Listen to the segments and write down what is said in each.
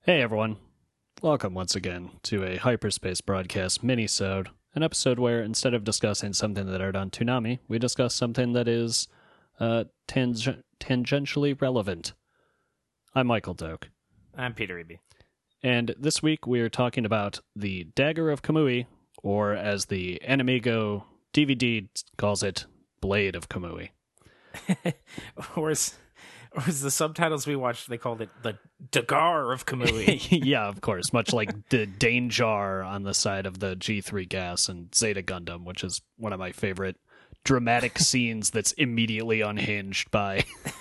Hey everyone, welcome once again to a Hyperspace Broadcast mini-sode, an episode where instead of discussing something that aired on Toonami, we discuss something that is tangentially relevant. I'm Michael Doak. I'm Peter Eby. And this week we are talking about the Dagger of Kamui, or as the Animigo DVD calls it, Blade of Kamui. or as the subtitles we watched, they called it the Dagar of Kamui. Yeah, of course. Much like the Danger on the side of the G3 Gas and Zeta Gundam, which is one of my favorite dramatic scenes that's immediately unhinged by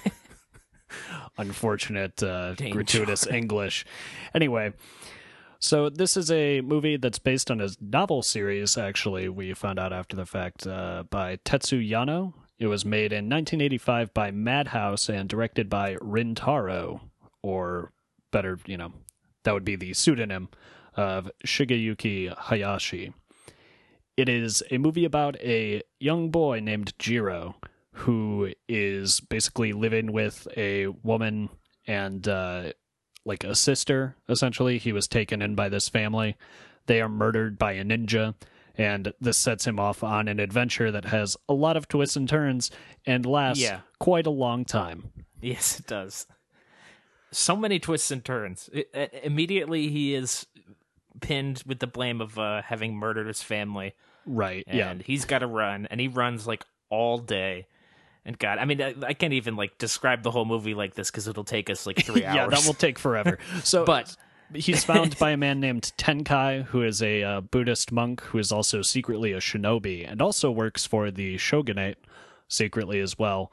unfortunate gratuitous English. Anyway, so this is a movie that's based on a novel series, actually, we found out after the fact, by Tetsu Yano. It was made in 1985 by Madhouse and directed by Rintaro, or better, that would be the pseudonym of Shigeyuki Hayashi. It is a movie about a young boy named Jiro, who is basically living with a woman and like a sister, essentially. He was taken in by this family. They are murdered by a ninja, and this sets him off on an adventure that has a lot of twists and turns and lasts quite a long time. Yes, it does. So many twists and turns. Immediately he is pinned with the blame of having murdered his family. Right, and he's got to run, and he runs like all day. And God, I mean, I can't even like describe the whole movie like this because it'll take us like 3 hours. Yeah, that will take forever. So, but he's found by a man named Tenkai, who is a Buddhist monk who is also secretly a shinobi and also works for the shogunate secretly as well.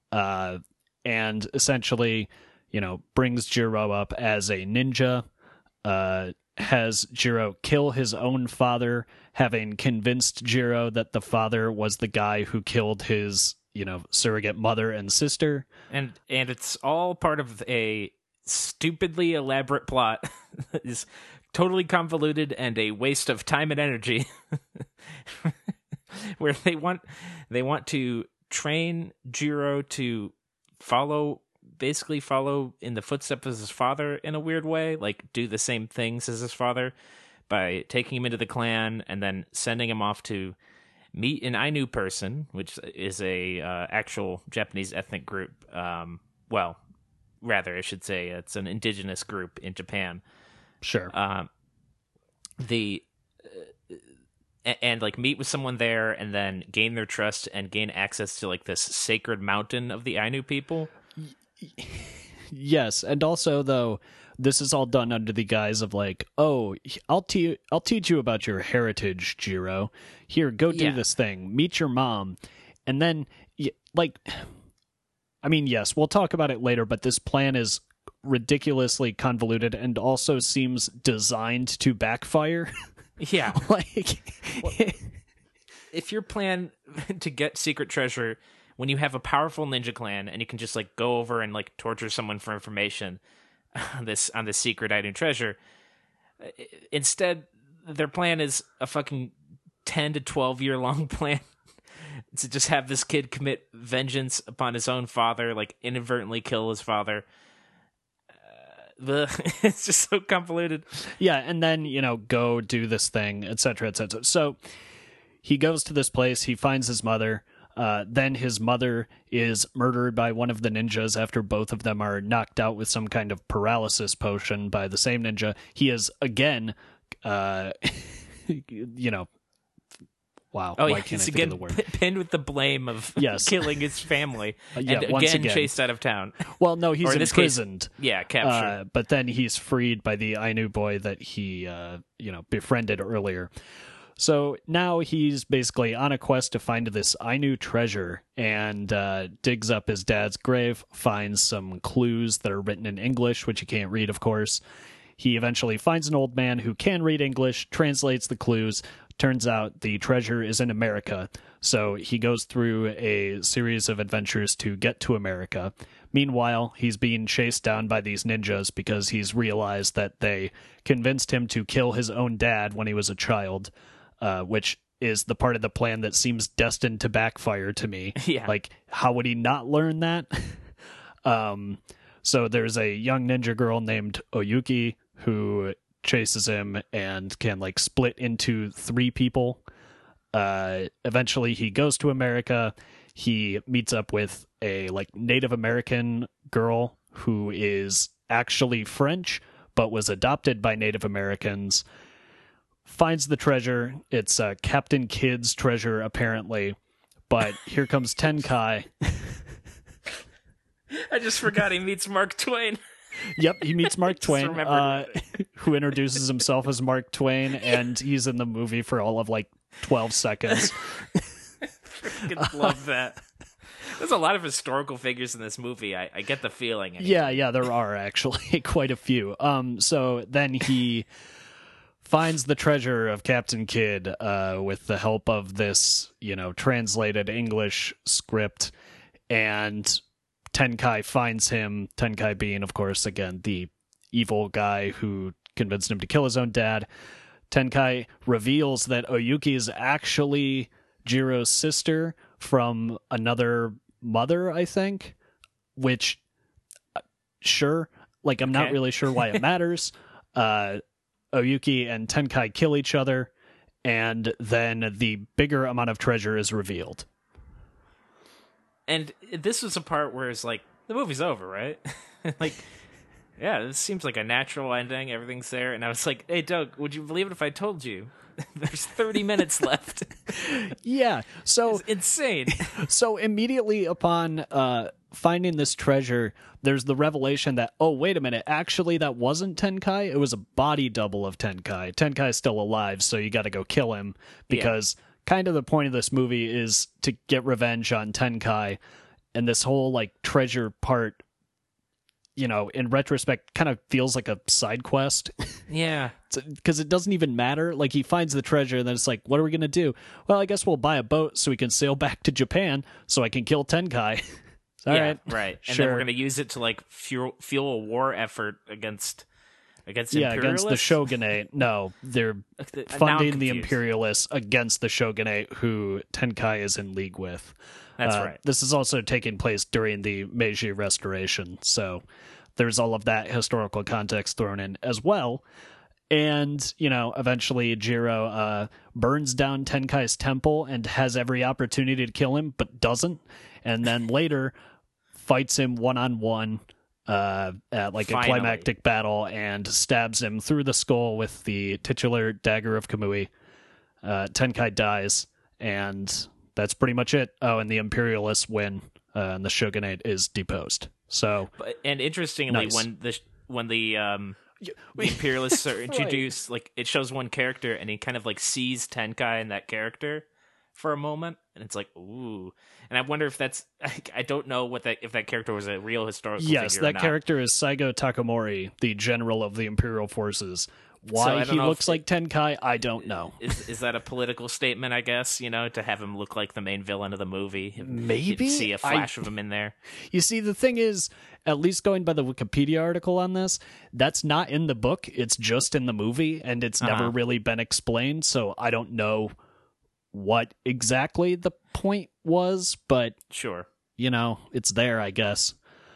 And essentially, brings Jiro up as a ninja, has Jiro kill his own father, having convinced Jiro that the father was the guy who killed his surrogate mother and sister. And it's all part of a stupidly elaborate plot that is totally convoluted and a waste of time and energy. Where they want to train Jiro to follow in the footsteps of his father in a weird way, like do the same things as his father by taking him into the clan and then sending him off to meet an Ainu person, which is a actual Japanese ethnic group. Rather, I should say it's an indigenous group in Japan. Sure. And like meet with someone there and then gain their trust and gain access to like this sacred mountain of the Ainu people. Yes, and also though this is all done under the guise of like, oh, I'll teach you about your heritage, Jiro. Here, go do this thing. Meet your mom. And then, yes, we'll talk about it later, but this plan is ridiculously convoluted and also seems designed to backfire. Yeah. If your plan to get secret treasure when you have a powerful ninja clan and you can just like go over and like torture someone for information on this secret Ainu treasure. Instead, their plan is a fucking 10 to 12 year long plan to just have this kid commit vengeance upon his own father, like inadvertently kill his father. It's just so convoluted. Yeah, and then, go do this thing, etc., etc. So he goes to this place, he finds his mother. Then his mother is murdered by one of the ninjas after both of them are knocked out with some kind of paralysis potion by the same ninja. He is again, wow. Oh, why can't I think of the word? Pinned with the blame of killing his family, and again chased out of town. Well, no, he's imprisoned. Captured. But then he's freed by the Ainu boy that he, befriended earlier. So now he's basically on a quest to find this Ainu treasure and digs up his dad's grave, finds some clues that are written in English, which he can't read, of course. He eventually finds an old man who can read English, translates the clues. Turns out the treasure is in America, so he goes through a series of adventures to get to America. Meanwhile, he's being chased down by these ninjas because he's realized that they convinced him to kill his own dad when he was a child. Which is the part of the plan that seems destined to backfire to me. Yeah. Like, how would he not learn that? So there's a young ninja girl named Oyuki who chases him and can like split into 3 people. Eventually he goes to America. He meets up with a like Native American girl who is actually French but was adopted by Native Americans. Finds the treasure. It's Captain Kidd's treasure apparently. But here comes Tenkai. I just forgot he meets Mark Twain. Yep, he meets Mark Twain, who introduces himself as Mark Twain, and he's in the movie for all of like 12 seconds. I love that. There's a lot of historical figures in this movie. I get the feeling. Anyway. Yeah, there are actually quite a few. So then he finds the treasure of Captain Kidd with the help of this, translated English script, and Tenkai finds him, Tenkai being, of course, again, the evil guy who convinced him to kill his own dad. Tenkai reveals that Oyuki is actually Jiro's sister from another mother, I think, which, sure, like, I'm not really sure why it matters. Oyuki and Tenkai kill each other, and then the bigger amount of treasure is revealed. And this was a part where it's like, the movie's over, right? Like, yeah, this seems like a natural ending. Everything's there. And I was like, hey, Doug, would you believe it if I told you there's 30 minutes left? Yeah. So it's insane. So immediately upon finding this treasure, there's the revelation that, oh, wait a minute, actually that wasn't Tenkai. It was a body double of Tenkai. Tenkai's still alive, so you got to go kill him because... Yeah. Kind of the point of this movie is to get revenge on Tenkai, and this whole like treasure part, in retrospect, kind of feels like a side quest. Yeah, because it doesn't even matter. Like he finds the treasure, and then it's like, what are we gonna do? Well, I guess we'll buy a boat so we can sail back to Japan, so I can kill Tenkai. All right, right. Sure. And then we're gonna use it to like fuel a war effort against against the shogunate. No, they're funding the imperialists against the shogunate, who Tenkai is in league with. That's right. This is also taking place during the Meiji Restoration, so there's all of that historical context thrown in as well. And, eventually Jiro burns down Tenkai's temple and has every opportunity to kill him, but doesn't. And then later fights him one-on-one at like a climactic battle and stabs him through the skull with the titular dagger of Kamui. Tenkai dies, and that's pretty much it. Oh, and the imperialists win, and the shogunate is deposed. So, and interestingly, nice. when the imperialists are introduced, like it shows one character, and he kind of like sees Tenkai in that character for a moment, and it's like, ooh. And I wonder if that's, I don't know if that character was a real historical figure. Yes, that character is Saigo Takamori, the general of the Imperial Forces. Why he looks like Tenkai, I don't know. Is that a political statement, I guess, to have him look like the main villain of the movie? Maybe. You'd see a flash of him in there. You see, the thing is, at least going by the Wikipedia article on this, that's not in the book. It's just in the movie, and it's never really been explained, so I don't know what exactly the point was, but sure, it's there, I guess.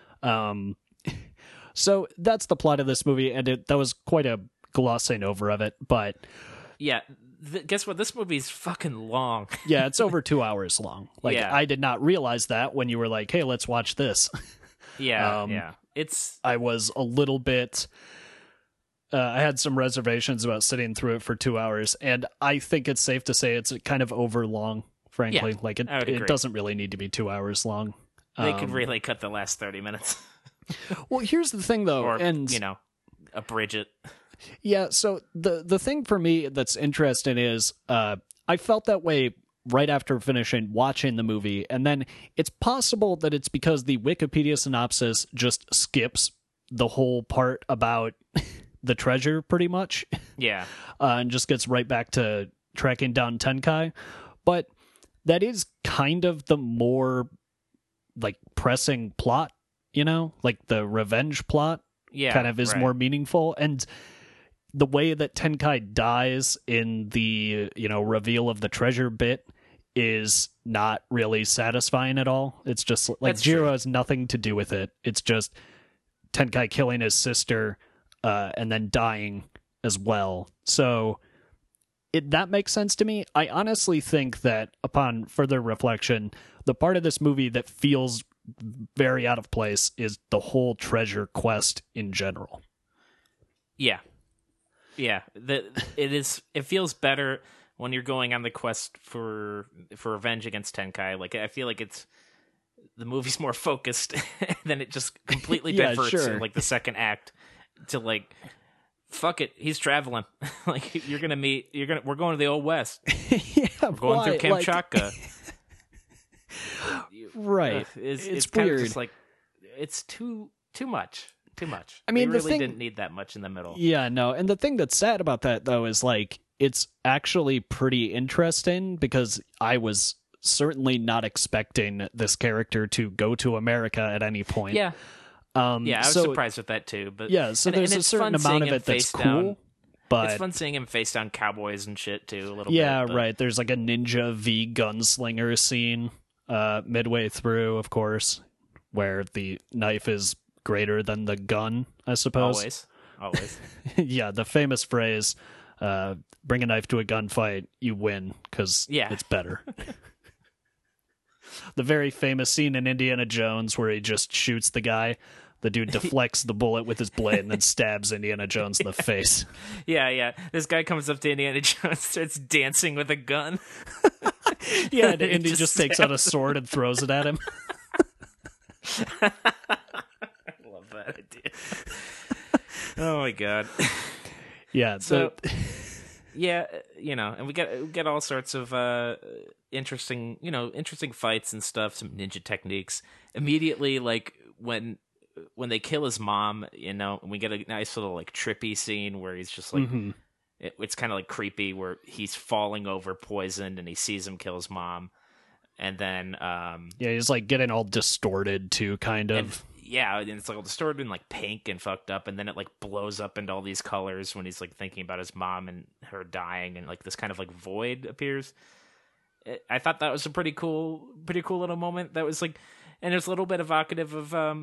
So that's the plot of this movie, and that was quite a glossing over of it, but yeah, guess what? This movie's fucking long. Yeah, it's over 2 hours long. Like, yeah. I did not realize that when you were like, hey, let's watch this. Yeah, I was a little bit... I had some reservations about sitting through it for 2 hours, and I think it's safe to say it's kind of over long, frankly. Yeah, like, it doesn't really need to be 2 hours long. They could really cut the last 30 minutes. Well, here's the thing, though. Or, abridge it. Yeah, so the thing for me that's interesting is I felt that way right after finishing watching the movie, and then it's possible that it's because the Wikipedia synopsis just skips the whole part about the treasure, pretty much. Yeah. And just gets right back to tracking down Tenkai. But that is kind of the more, like, pressing plot, like the revenge plot. Yeah, kind of is more meaningful. And the way that Tenkai dies in the, reveal of the treasure bit is not really satisfying at all. It's just like Jiro has nothing to do with it. It's just Tenkai killing his sister and then dying as well. So that makes sense to me. I honestly think that upon further reflection, the part of this movie that feels very out of place is the whole treasure quest in general. Yeah. It feels better when you're going on the quest for revenge against Tenkai. Like, I feel like the movie's more focused than it just completely diverts in like the second act to like, fuck it, he's traveling. Like, we're going to the Old West. Yeah, we're going through Kamchatka. Right. It's weird. kind of just like, it's too much. I mean, they really didn't need that much in the middle. Yeah, no. And the thing that's sad about that, though, is like, it's actually pretty interesting because I was certainly not expecting this character to go to America at any point. Yeah. I was surprised with that too. But yeah, so there's a certain amount of it that's cool. But it's fun seeing him face down cowboys and shit too, a little bit. Yeah, right. There's like a ninja v gunslinger scene midway through, of course, where the knife is greater than the gun, I suppose. Always. Yeah, the famous phrase, bring a knife to a gunfight, you win, because it's better. The very famous scene in Indiana Jones where he just shoots the guy. The dude deflects the bullet with his blade and then stabs Indiana Jones in the face. Yeah. This guy comes up to Indiana Jones, starts dancing with a gun. Yeah, and Indy just takes out a sword and throws it at him. I love that idea. Oh my god. Yeah. So, and we get all sorts of interesting fights and stuff, some ninja techniques. Immediately, like when they kill his mom, we get a nice little like trippy scene where he's just like, it's kind of like creepy, where he's falling over poisoned and he sees him kill his mom, and then he's like getting all distorted too, kind of. And it's like all distorted and like pink and fucked up, and then it like blows up into all these colors when he's like thinking about his mom and her dying, and like this kind of like void appears. I thought that was a pretty cool little moment. That was like, and there's a little bit evocative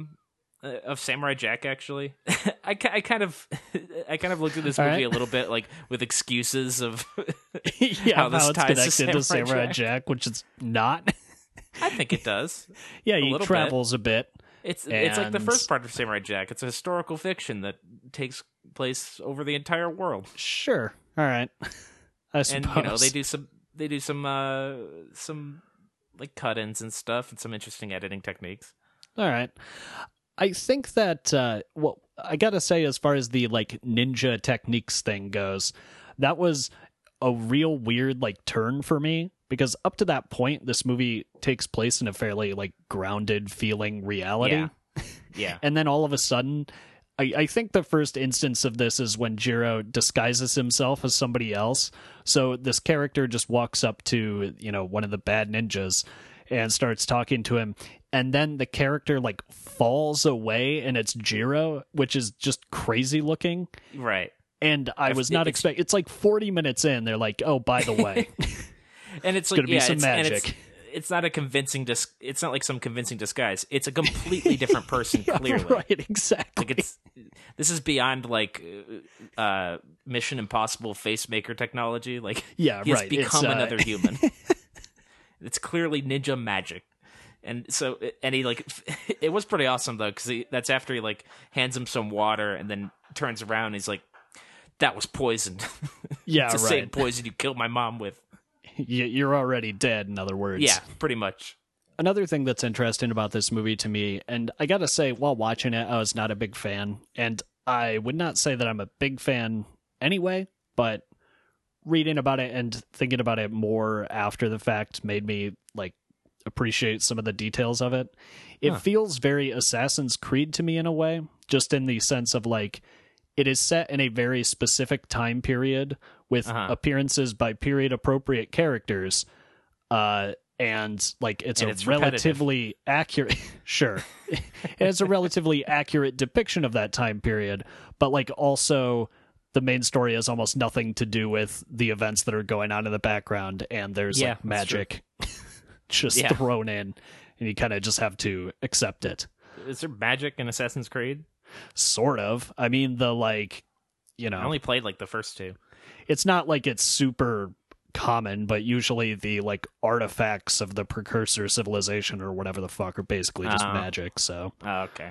of Samurai Jack, actually. I kind of looked at this movie a little bit like with excuses of how this ties to Samurai Jack, which it's not. I think it does. Yeah, he travels a bit. It's like the first part of Samurai Jack. It's a historical fiction that takes place over the entire world. Sure. All right. I suppose. And they do some like cut-ins and stuff, and some interesting editing techniques. All right. I think that I gotta say, as far as the like ninja techniques thing goes, that was a real weird like turn for me, because up to that point this movie takes place in a fairly like grounded feeling reality. Yeah. And then all of a sudden, I think the first instance of this is when Jiro disguises himself as somebody else. So this character just walks up to, one of the bad ninjas and starts talking to him, and then the character like falls away and it's Jiro, which is just crazy looking. Right. And I was not expecting. It's like 40 minutes in, they're like, "Oh, by the way," and it's like, going to be some magic. It's not a convincing. It's not like some convincing disguise. It's a completely different person. Clearly, right? Exactly. Like this is beyond like Mission Impossible face maker technology. Like, he has become another human. It's clearly ninja magic. And so, and he like, it was pretty awesome though, because that's after he like hands him some water and then turns around and he's like, "That was poisoned." Yeah, it's the same poison you killed my mom with. You're already dead, in other words. Yeah, pretty much. Another thing that's interesting about this movie to me, and I gotta say, while watching it, I was not a big fan, and I would not say that I'm a big fan anyway, but reading about it and thinking about it more after the fact made me like appreciate some of the details of it. It feels very Assassin's Creed to me in a way, just in the sense of like, it is set in a very specific time period with appearances by period appropriate characters, and like it's relatively accurate. Sure, it's a relatively accurate depiction of that time period, but like also the main story has almost nothing to do with the events that are going on in the background, and there's like magic just thrown in, and you kind of just have to accept it. Is there magic in Assassin's Creed? Sort of. I mean, I only played like the first two. It's not like it's super common, but usually the artifacts of the precursor civilization or whatever the fuck are basically just magic. So okay.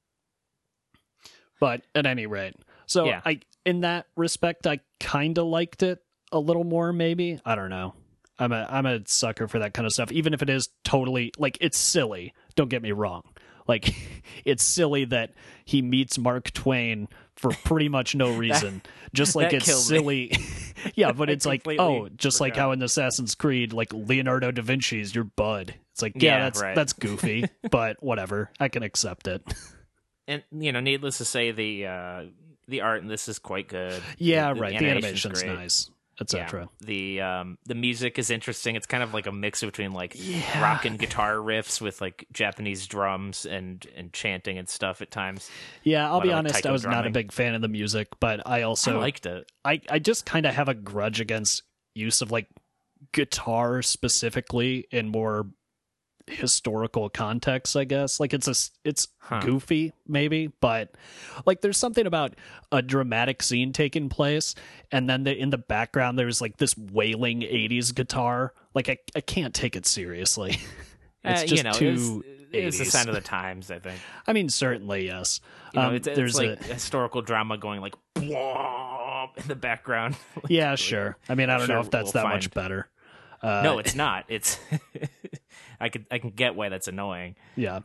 But at any rate, so Yeah. in that respect, I kind of liked it a little more. Maybe, I don't know. I'm a sucker for that kind of stuff, even if it is totally it's silly. Don't get me wrong. It's silly that he meets Mark Twain for pretty much no reason. Just like it's silly. Yeah, but it's just like how in Assassin's Creed, Leonardo da Vinci's your bud. It's that's goofy, but whatever. I can accept it. And needless to say, the art in this is quite good. Yeah, right. The animation's nice, etc. Yeah. The music is interesting. It's kind of like a mix between rock and guitar riffs with Japanese drums and chanting and stuff at times. Yeah, I'll be honest, I was not a big fan of the music, but I liked it. I just kind of have a grudge against use of guitar specifically in more historical context, I guess. It's goofy maybe, but there's something about a dramatic scene taking place and then in the background there's this wailing 80s guitar. I can't take it seriously. It's just too it's a sign of the times, I think. I mean, certainly, yes. There's a historical drama going in the background. Yeah, sure. I mean, I don't know if that's much better. No, it's not. It's I can get why that's annoying. Yeah.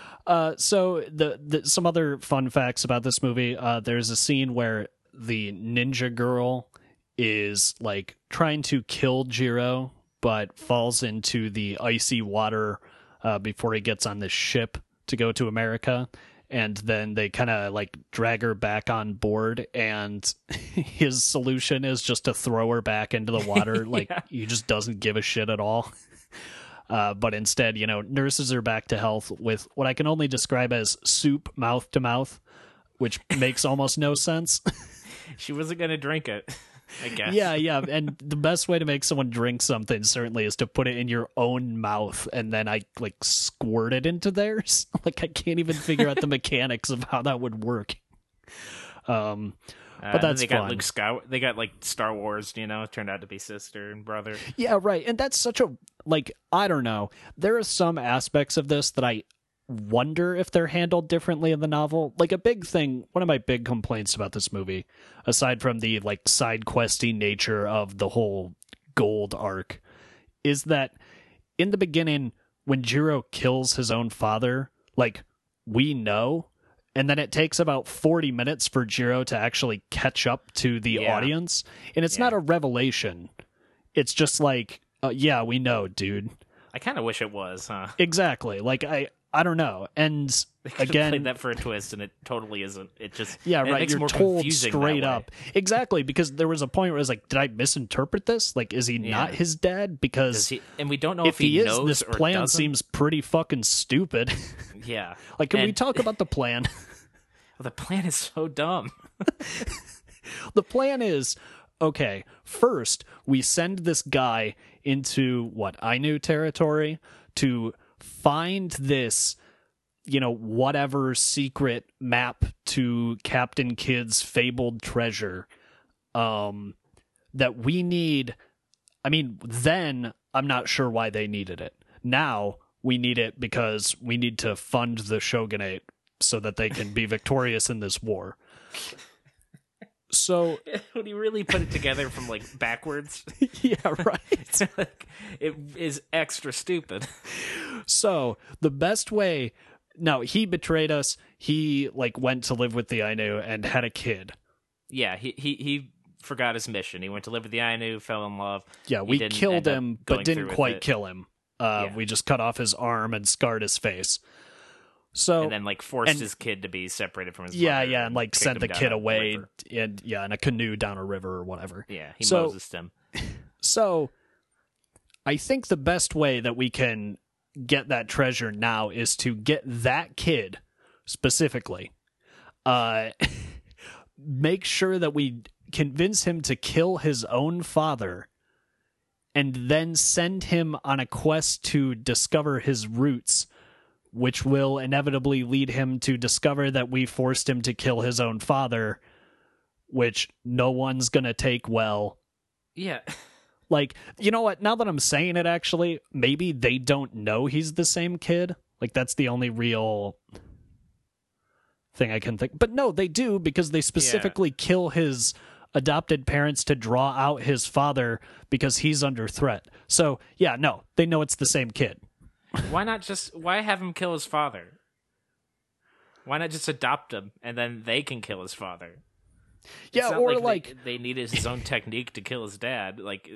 So the some other fun facts about this movie. There's a scene where the ninja girl is trying to kill Jiro, but falls into the icy water before he gets on this ship to go to America. And then they kind of drag her back on board, and his solution is just to throw her back into the water. He just doesn't give a shit at all. But instead, nurses her back to health with what I can only describe as soup mouth to mouth, which makes almost no sense. She wasn't going to drink it, I guess. Yeah. And the best way to make someone drink something certainly is to put it in your own mouth and then squirt it into theirs. I can't even figure out the mechanics of how that would work. But that's they fun. got Luke Skywalker. They got Star Wars, turned out to be sister and brother. Yeah, right. And that's such a I don't know. There are some aspects of this that I wonder if they're handled differently in the novel. A big thing, one of my big complaints about this movie, aside from the side questy nature of the whole gold arc, is that in the beginning when Jiro kills his own father, we know. And then it takes about 40 minutes for Jiro to actually catch up to the audience. And it's not a revelation. It's just yeah, we know, dude. I kind of wish it was, huh? Exactly. I don't know. And again, played that for a twist, and it totally isn't. It just right. Makes You're it more told straight up. Way. Exactly, because there was a point where I was did I misinterpret this? Is he not his dad? Because and we don't know if he knows is. This plan doesn't. Seems pretty fucking stupid. Yeah. Can we talk about the plan? Well, the plan is so dumb. The plan is, okay, first we send this guy into Ainu territory to find this, whatever secret map to Captain Kidd's fabled treasure that we need. I mean, then I'm not sure why they needed it. Now we need it because we need to fund the shogunate so that they can be victorious in this war. So when you really put it together from backwards, yeah, right. It is extra stupid. So the best way, now he betrayed us. He went to live with the Ainu and had a kid. Yeah, he forgot his mission. He went to live with the Ainu, fell in love. Yeah, we killed him, but didn't quite kill him. We just cut off his arm and scarred his face. So and then forced his kid to be separated from his mother. Yeah, and sent the kid away in a canoe down a river or whatever. Yeah, he Mosesed him. So I think the best way that we can get that treasure now is to get that kid specifically. Make sure that we convince him to kill his own father and then send him on a quest to discover his roots which will inevitably lead him to discover that we forced him to kill his own father, which no one's gonna take well. Yeah. Like, you know what? Now that I'm saying it, actually, maybe they don't know he's the same kid. Like, that's the only real thing I can think. But no, they do, because they specifically kill his adopted parents to draw out his father because he's under threat. So, yeah, no, they know it's the same kid. Why have him kill his father? Why not just adopt him and then they can kill his father? Yeah, or like they needed his own technique to kill his dad. Like,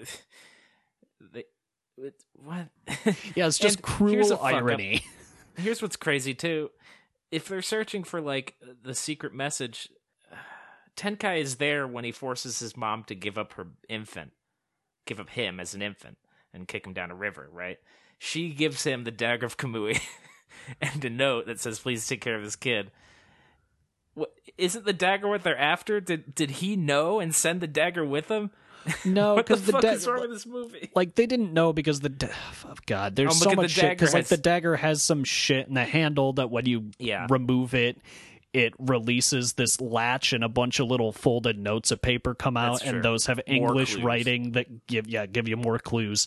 what? Yeah, it's just cruel irony. Here's what's crazy too: if they're searching for like the secret message, Tenkai is there when he forces his mom to give up him as an infant, and kick him down a river. Right? She gives him the dagger of Kamui and a note that says, "Please take care of this kid." What, isn't the dagger what they're after? Did he know and send the dagger with him? No, because the fuck is wrong with this movie? Like, they didn't know because God, there's so much shit. Because like the dagger has some shit in the handle that when you remove it, it releases this latch and a bunch of little folded notes of paper come out, and those have English writing that give you more clues.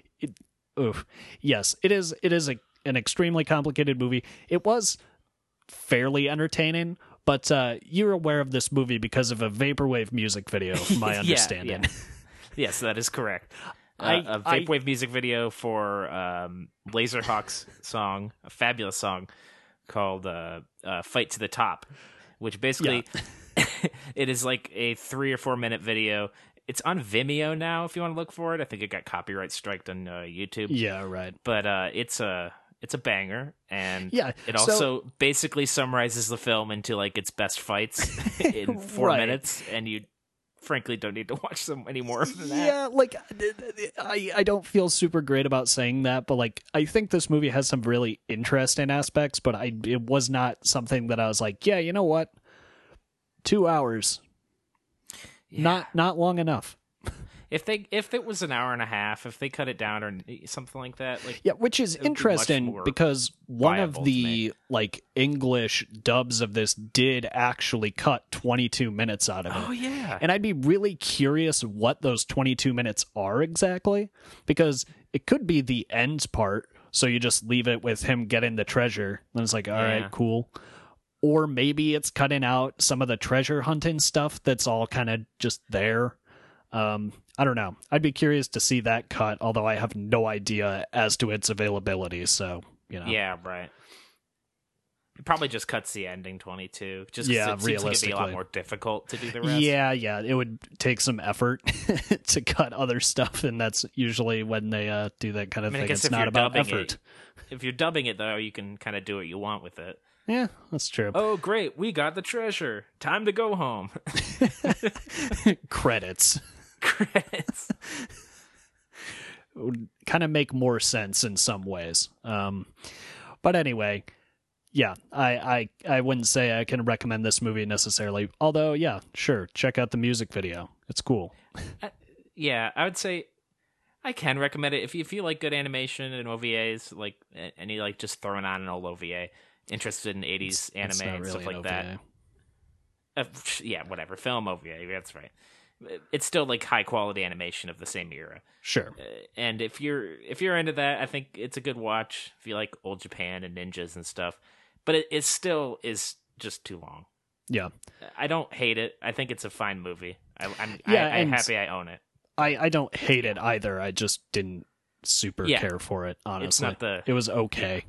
Yes, it is an extremely complicated movie. It was fairly entertaining. But you're aware of this movie because of a vaporwave music video, from my understanding. Yeah. Yes, that is correct. A vaporwave music video for Laserhawk's song, a fabulous song called "Fight to the Top," which basically it is like a 3 or 4 minute video. It's on Vimeo now. If you want to look for it, I think it got copyright striked on YouTube. Yeah, right. But it's a banger, and it also basically summarizes the film into like its best fights in 4 minutes, and you frankly don't need to watch them anymore than that. Yeah, like I don't feel super great about saying that, but like I think this movie has some really interesting aspects, but it was not something that I was like, yeah, you know what? 2 hours. Not long enough. If it was an hour and a half, if they cut it down or something like that, like which is interesting because one of the like English dubs of this did actually cut 22 minutes out of it. Oh yeah, and I'd be really curious what those 22 minutes are exactly, because it could be the end part, so you just leave it with him getting the treasure, and it's like, all right, cool. Or maybe it's cutting out some of the treasure hunting stuff that's all kind of just there. I don't know. I'd be curious to see that cut, although I have no idea as to its availability, so, you know. Yeah, right. It probably just cuts the ending 22, just because it seems like it'd be a lot more difficult to do the rest. Yeah, it would take some effort to cut other stuff, and that's usually when they do that kind of thing. It's not about effort. If you're dubbing it, though, you can kind of do what you want with it. Yeah, that's true. Oh, great. We got the treasure. Time to go home. Credits. Would kind of make more sense in some ways. But anyway, yeah, I wouldn't say I can recommend this movie necessarily. Although, yeah, sure, check out the music video. It's cool. I would say I can recommend it if you like good animation and OVAs, like, and you like just throwing on an old OVA. Interested in 80s anime and stuff like that. Yeah, whatever. Film OVA, that's right. It's still like high quality animation of the same era. Sure. And if you're into that, I think it's a good watch if you like old Japan and ninjas and stuff. But it still is just too long. Yeah. I don't hate it. I think it's a fine movie. I'm happy I own it. I don't hate it either. I just didn't super care for it, honestly. It was okay.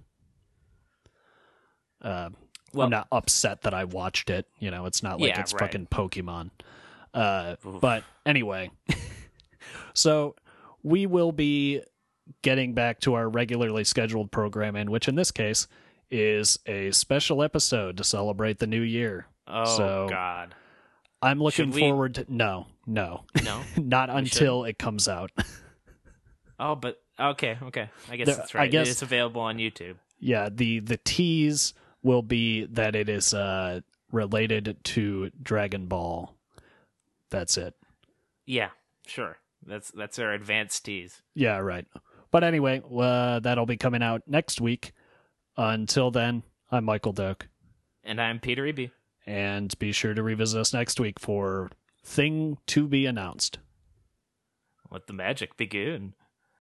I'm not upset that I watched it. You know, it's not like it's fucking Pokemon. But anyway, so we will be getting back to our regularly scheduled programming, which in this case is a special episode to celebrate the new year. Oh, God. I'm looking forward to... No? Not until it comes out. Oh, but... Okay. I guess that's right. It's available on YouTube. Yeah, the tease will be that it is related to Dragon Ball. That's it. Yeah, sure. That's our advanced tease. Yeah, right. But anyway, that'll be coming out next week. Until then, I'm Michael Doak. And I'm Peter Eby. And be sure to revisit us next week for Thing to Be Announced. Let the magic begin.